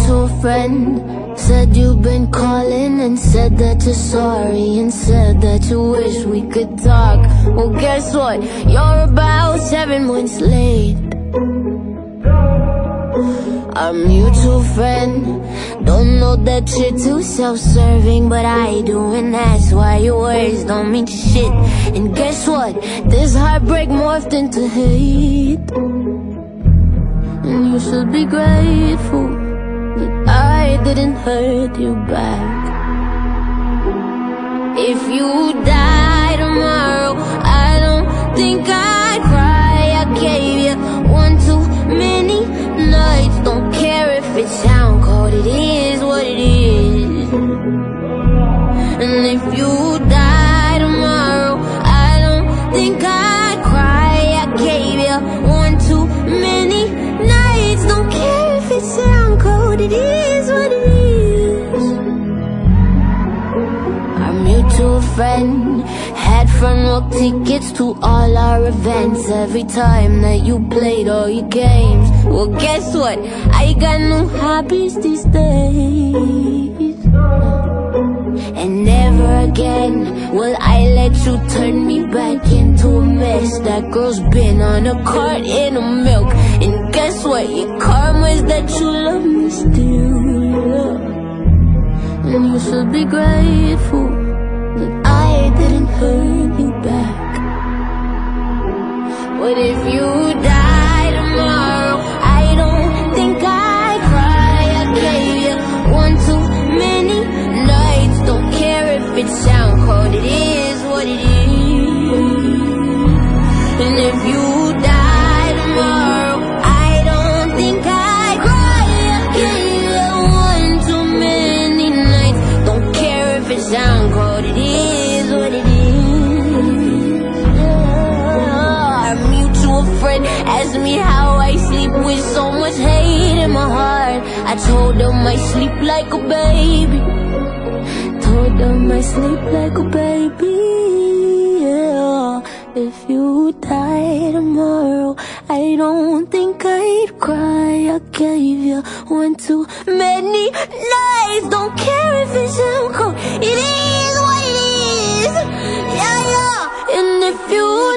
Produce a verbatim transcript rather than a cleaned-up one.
mutual friend said you've been calling and said that you're sorry and said that you wish we could talk. Well, guess what? You're about seven months late. Our mutual friend don't know that you're too self-serving, but I do, and that's why your words don't mean shit. And guess what? This heartbreak morphed into hate. And you should be grateful that I didn't hurt you back. If you die tomorrow, I don't think I'd cry. I gave you one too many nights. Don't care if it sound cold, it is what it is. And if you die tomorrow, I don't think I'd cry. I gave you one too many nights. Don't care if it sound cold, it is what it is. Our mutual friend had front row tickets to all our events every time that you played all your games. Well, guess what? I got new hobbies these days. And never again will I let you turn me back into a mess. That girl's been on a cart in a milk. And guess what? Your karma's that you love me still. And you should be grateful that I didn't hurt you back. But if you die tomorrow, I don't think I'd cry. I gave you one too many nights. Don't care if it sound cold, it is what it is. And if you die tomorrow, I don't think I'd cry. I gave you one too many nights. Don't care if it sound cold, it is what it is. Yeah. Our mutual friend asked me how I sleep with so much hate in my heart. I told him I sleep like a baby. Told him I sleep like a baby. Yeah. If you die tomorrow, I don't think I'd cry. I gave you one too many nights. Don't care if it's so cold, it is what it is. Yeah, yeah. And if you